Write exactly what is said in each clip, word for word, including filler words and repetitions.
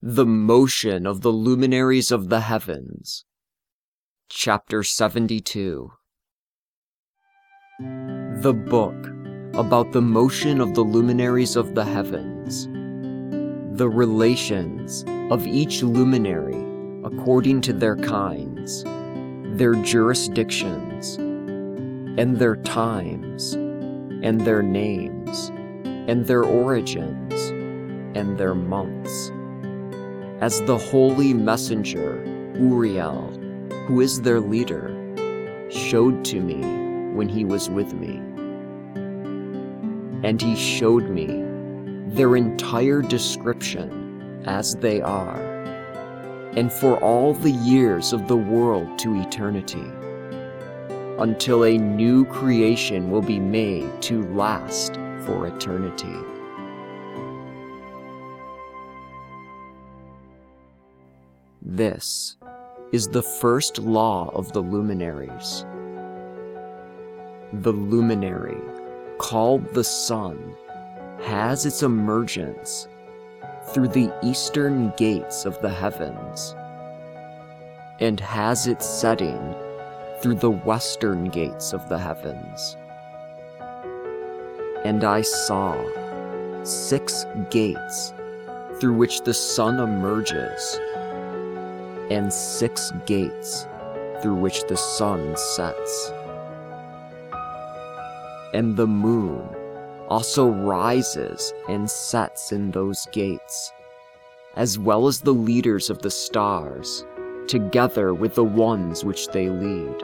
The Motion of the Luminaries of the Heavens. Chapter seventy-two. The book about the motion of the luminaries of the heavens. The relations of each luminary according to their kinds, their jurisdictions, and their times, and their names, and their origins, and their months. As the holy messenger, Uriel, who is their leader, showed to me when he was with me. And he showed me their entire description as they are, and for all the years of the world to eternity, until a new creation will be made to last for eternity. This is the first law of the luminaries. The luminary, called the sun, has its emergence through the eastern gates of the heavens, and has its setting through the western gates of the heavens. And I saw six gates through which the sun emerges, and six gates through which the sun sets. And the moon also rises and sets in those gates, as well as the leaders of the stars, together with the ones which they lead.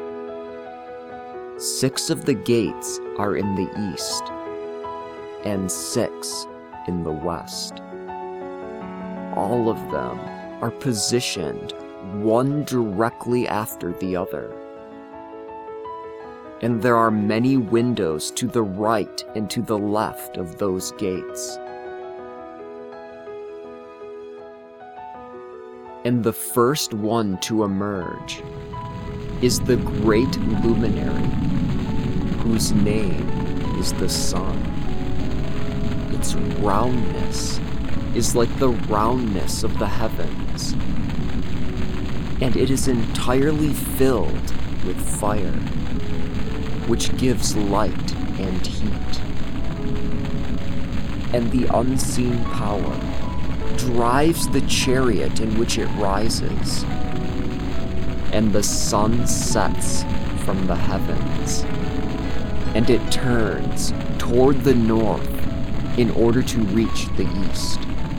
Six of the gates are in the east, and six in the west. All of them are positioned one directly after the other. And there are many windows to the right and to the left of those gates. And the first one to emerge is the great luminary, whose name is the sun. Its roundness is like the roundness of the heavens, and it is entirely filled with fire, which gives light and heat. And the unseen power drives the chariot in which it rises, and the sun sets from the heavens, and it turns toward the north in order to reach the east.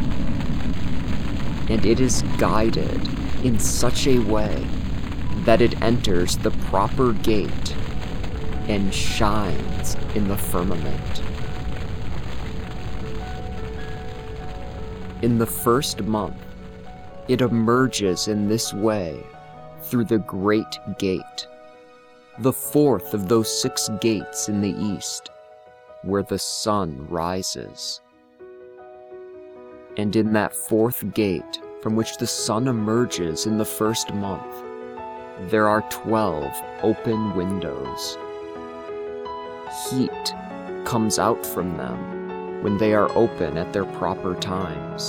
And it is guided in such a way that it enters the proper gate and shines in the firmament. In the first month, it emerges in this way through the great gate, the fourth of those six gates in the east, where the sun rises. And in that fourth gate from which the sun emerges in the first month, there are twelve open windows. Heat comes out from them when they are open at their proper times.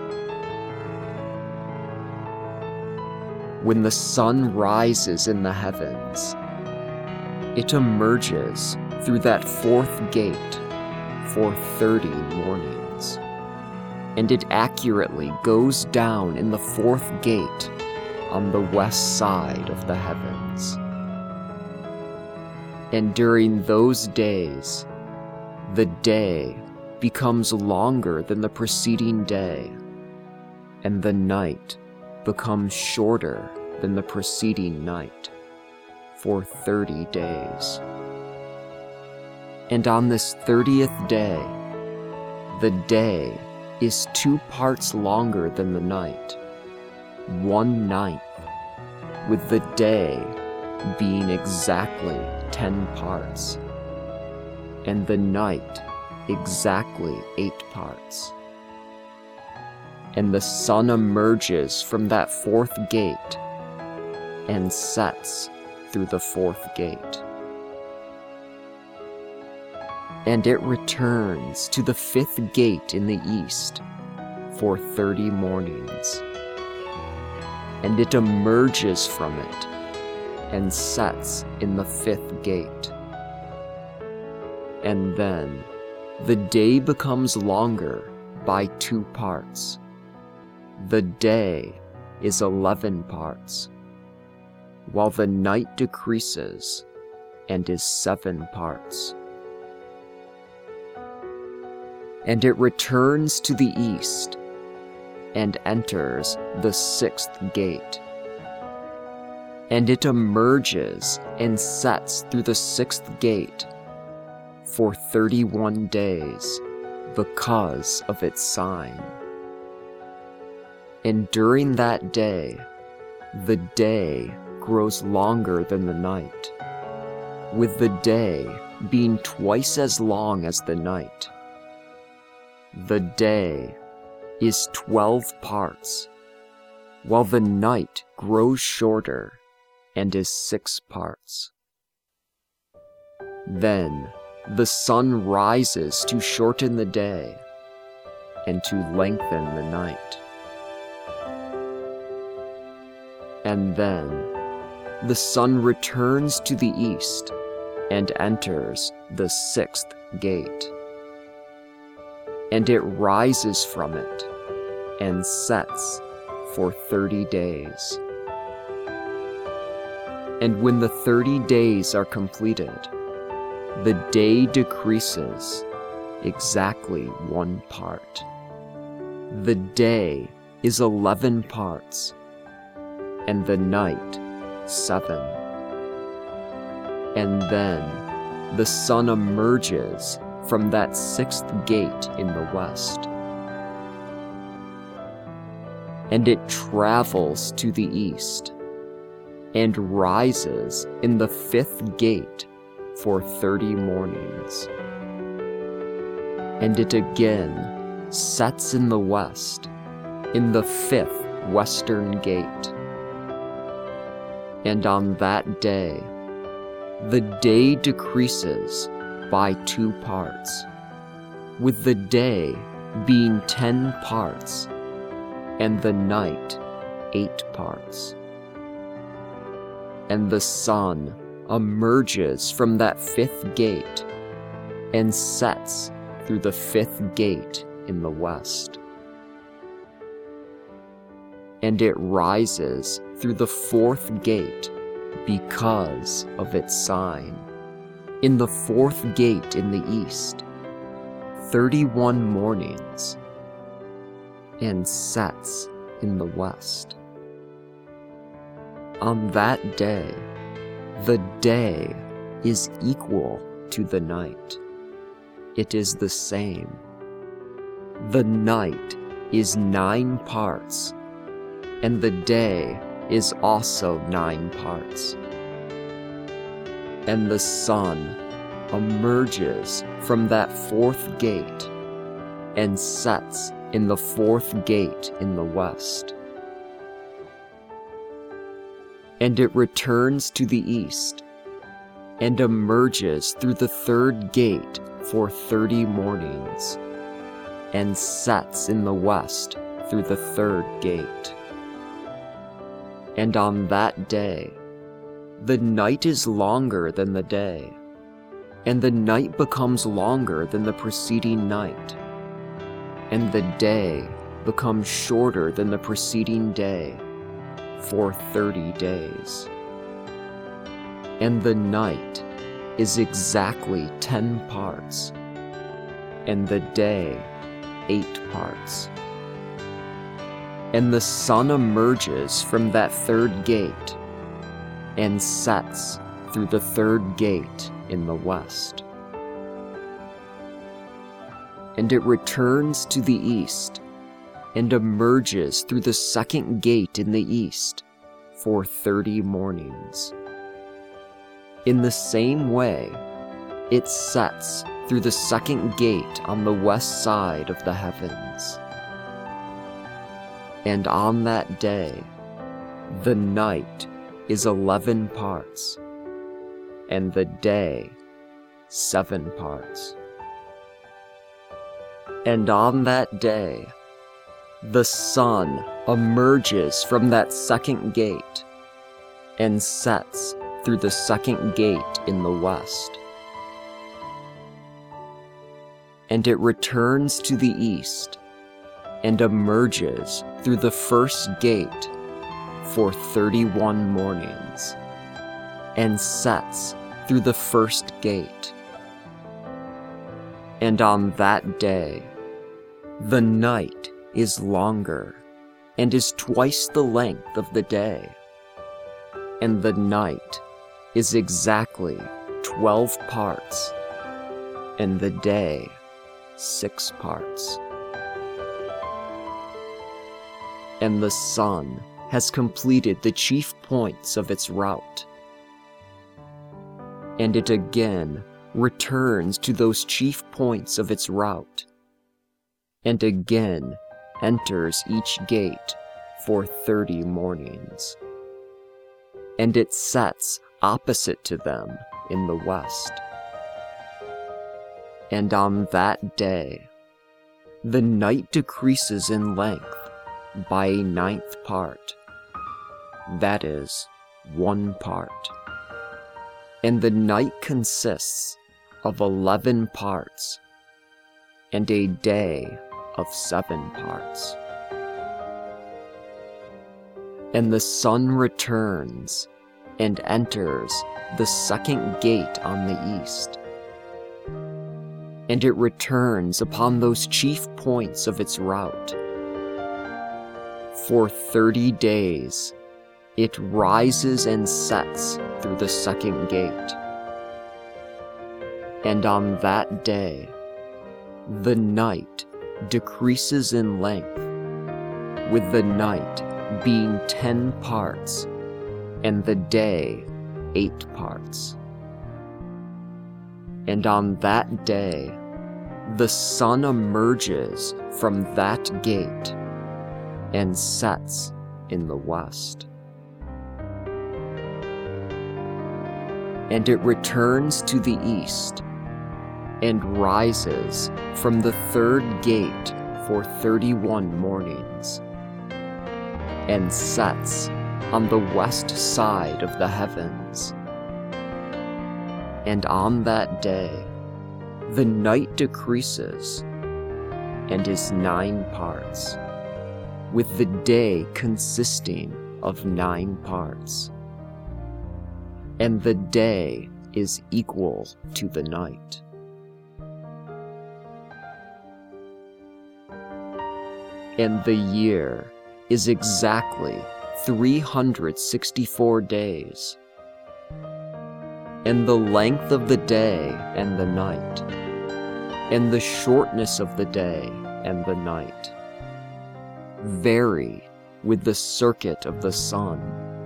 When the sun rises in the heavens, it emerges through that fourth gate for thirty mornings, and it accurately goes down in the fourth gate on the west side of the heavens. And during those days, the day becomes longer than the preceding day, and the night becomes shorter than the preceding night, for thirty days. And on this thirtieth day, the day is two parts longer than the night, one ninth, with the day being exactly ten parts, and the night exactly eight parts. And the sun emerges from that fourth gate and sets through the fourth gate. And it returns to the fifth gate in the east for thirty mornings. And it emerges from it and sets in the fifth gate. And then the day becomes longer by two parts. The day is eleven parts, while the night decreases and is seven parts. And it returns to the east and enters the sixth gate. And it emerges and sets through the sixth gate for thirty-one days because of its sign. And during that day, the day grows longer than the night, with the day being twice as long as the night. The day is twelve parts, while the night grows shorter and is six parts. Then the sun rises to shorten the day and to lengthen the night. And then the sun returns to the east and enters the sixth gate. And it rises from it and sets for thirty days. And when the thirty days are completed, the day decreases exactly one part. The day is eleven parts, and the night seven. And then the sun emerges from that sixth gate in the west. And it travels to the east, and rises in the fifth gate for thirty mornings. And it again sets in the west, in the fifth western gate. And on that day, the day decreases by two parts, with the day being ten parts, and the night eight parts. And the sun emerges from that fifth gate and sets through the fifth gate in the west. And it rises through the fourth gate because of its sign, in the fourth gate in the east, thirty-one mornings, and sets in the west. On that day, the day is equal to the night. It is the same. The night is nine parts, and the day is also nine parts. And the sun emerges from that fourth gate and sets in the fourth gate in the west. And it returns to the east and emerges through the third gate for thirty mornings and sets in the west through the third gate. And on that day, the night is longer than the day, and the night becomes longer than the preceding night, and the day becomes shorter than the preceding day for thirty days. And the night is exactly ten parts, and the day eight parts. And the sun emerges from that third gate and sets through the third gate in the west. And it returns to the east and emerges through the second gate in the east for thirty mornings. In the same way, it sets through the second gate on the west side of the heavens. And on that day, the night is eleven parts, and the day seven parts. And on that day, the sun emerges from that second gate and sets through the second gate in the west. And it returns to the east and emerges through the first gate for thirty-one mornings, and sets through the first gate. And on that day, the night is longer and is twice the length of the day, and the night is exactly twelve parts, and the day six parts. And the sun has completed the chief points of its route, and it again returns to those chief points of its route, and again enters each gate for thirty mornings, and it sets opposite to them in the west. And on that day, the night decreases in length by a ninth part, that is, one part. And the night consists of eleven parts, and a day of seven parts. And the sun returns and enters the second gate on the east, and it returns upon those chief points of its route. For thirty days, it rises and sets through the second gate. And on that day, the night decreases in length, with the night being ten parts, and the day eight parts. And on that day, the sun emerges from that gate and sets in the west. And it returns to the east and rises from the third gate for thirty-one mornings, and sets on the west side of the heavens. And on that day, the night decreases and is nine parts, with the day consisting of nine parts. And the day is equal to the night. And the year is exactly three hundred sixty-four days. And the length of the day and the night, and the shortness of the day and the night, vary with the circuit of the sun.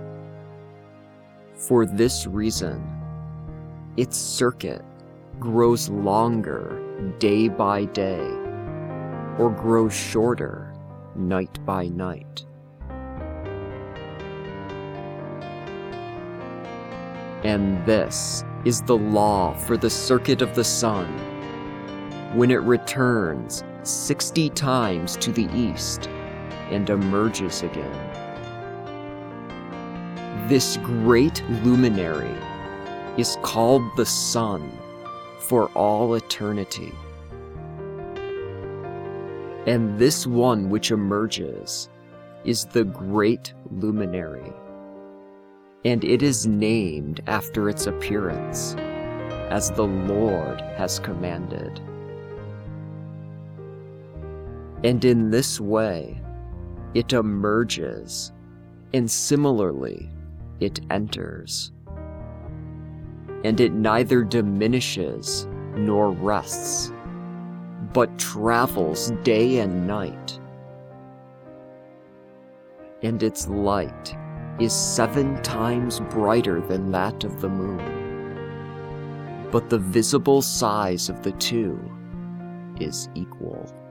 For this reason, its circuit grows longer day by day, or grows shorter night by night. And this is the law for the circuit of the sun, when it returns sixty times to the east and emerges again. This great luminary is called the sun for all eternity. And this one which emerges is the great luminary, and it is named after its appearance, as the Lord has commanded. And in this way, it emerges, and similarly, it enters. And it neither diminishes nor rests, but travels day and night. And its light is seven times brighter than that of the moon, but the visible size of the two is equal.